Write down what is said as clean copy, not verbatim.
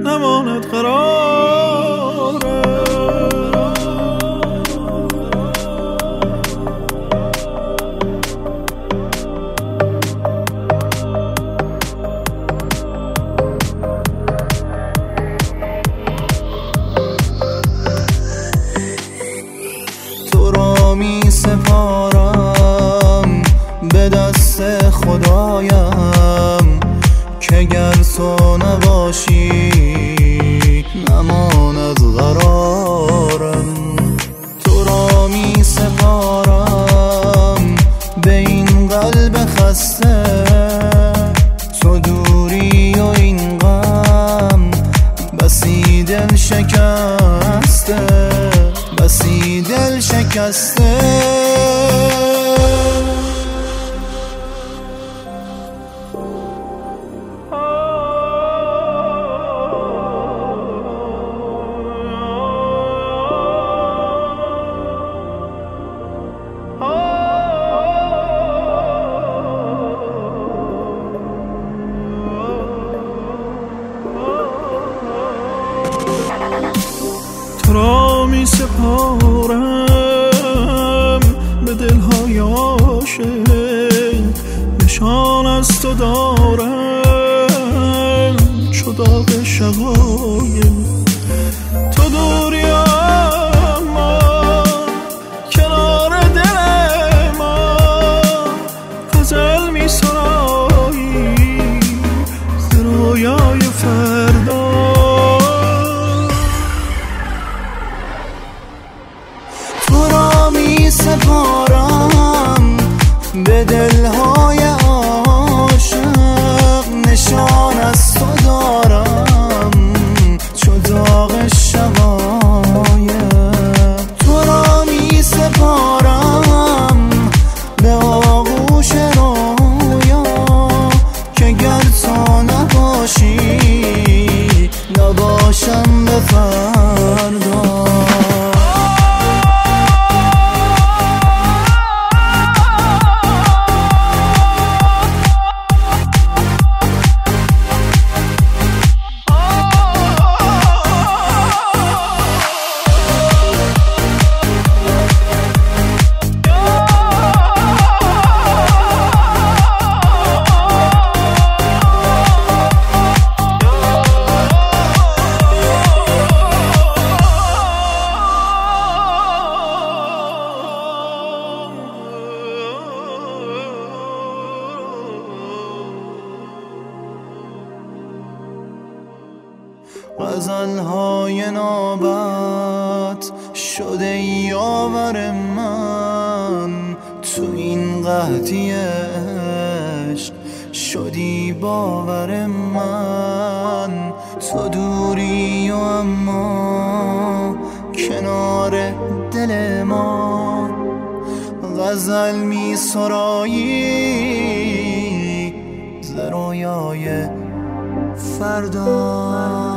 نماند قراره. تو را می سپارم به دست خدایم که گر تو نباشی نماند قرارم. تو را می سپارم به این قلب خسته، تو دوری و این غم بسی دل شکسته، بسی دل شکسته. تو را می سپارم به دلهای عاشق، نشان از تو دارم چو داغ شقایق. تو دوری اما کنار دل ما، غزل می سرایی ز رویای فردا. سپارم به دلهای عاشق، نشان از تو دارم چو داغ شقایق. تو را می سپارم به آغوش رویا که گر تو نباشی نباشم به فردا. غزل‌های نوبت شده یاور من، تو این قحطی عشق شدی باور من. تو دوری و اما کنار دل ما، غزل می سرایی ز رویای فردا.